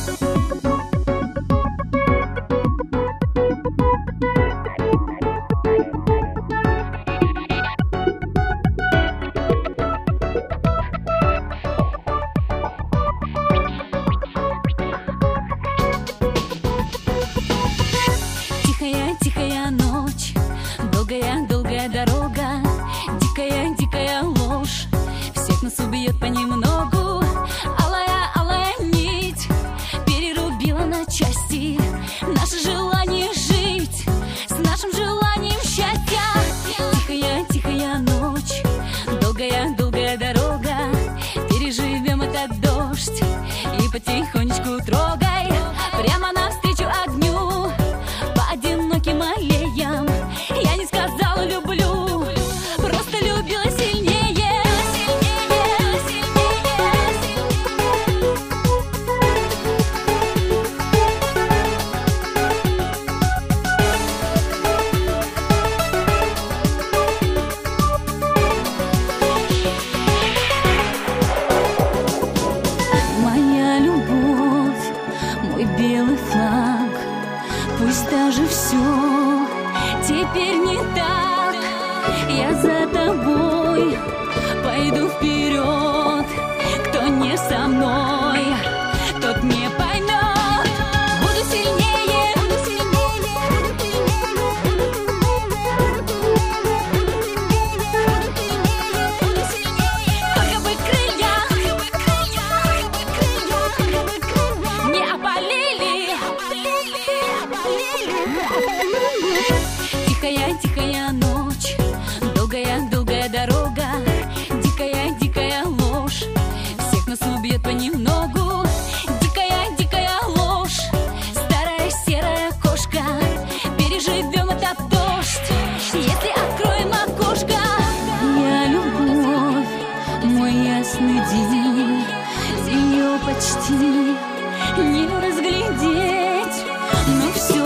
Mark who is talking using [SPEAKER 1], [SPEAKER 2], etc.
[SPEAKER 1] Тихая ночь, долгая дорога, дикая ложь, всех нас убьет понемногу. Алая нить перерубила на части наше желание жить с нашим желанием счастья. Тихая ночь, долгая дорога, переживем этот дождь и потихонечку трогай прямо навстречу огню. Одиноким аллеям я не сказала люблю, просто любила сильнее. Моя любовь, мой белый флаг, пусть даже все теперь не так. Я за тобой пойду вперед. Кто не со мной, тот не поймет. Буду сильнее, только бы крылья не опалили. Тихая ночь, долгая дорога, дикая ложь, всех нас убьет понемногу. Дикая ложь, старая серая кошка, переживем этот дождь, если откроем окошко. Моя любовь, мой ясный день, ее почти не разглядеть, но все